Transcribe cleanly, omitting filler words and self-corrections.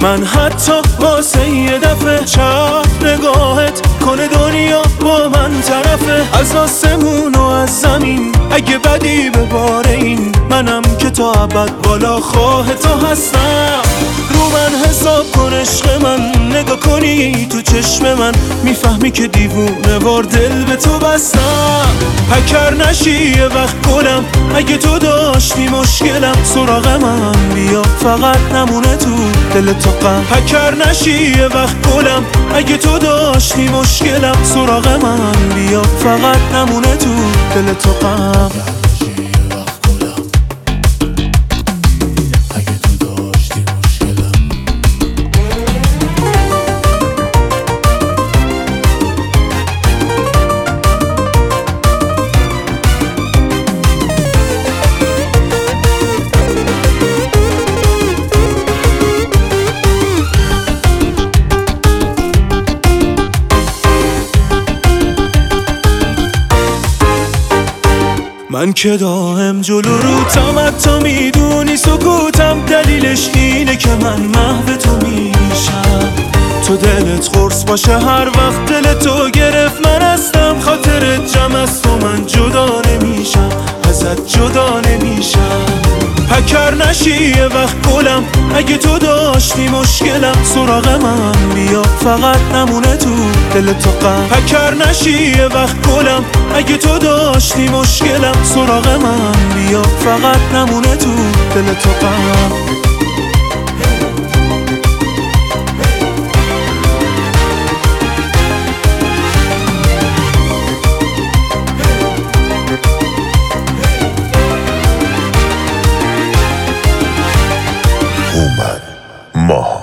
من حتی واسه یه دفعه چپ نگاهت کنه دنیا با من طرفه. از آسمون و از زمین اگه بدی به بار این، منم که تا ابد بالا خواه تو هستم. رو من حساب کن عشق من، نگاه کنی تو چشم من میفهمی که دیوونه وار دل به تو بستم. پکر نشی یه وقت گلم، اگه تو داشتی مشکلم سراغ من بیا فقط نمونه تو دل تو غم. پکر نشی یه وقت گلم، اگه تو داشتی مشکلم سراغ من بیا فقط نمونه تو دل تو غم. من که دائم جلو روتم، حتی میدونی سکوتم دلیلش اینه که من محو تو میشم. تو دلت قرص باشه هر وقت دل تو گرفت من هستم. خاطرت جمع از تو من جدا نمیشم، ازت جدا نمیشم. پکر نشی یه وقت گلم، اگه تو داشتی مشکلم سراغ من بیا فقط نمونه تو دل تو غم. پکر نشی یه وقت گلم، اگه تو داشتی مشکلم سراغ من بیا فقط نمونه تو دل تو غم. هومن ماه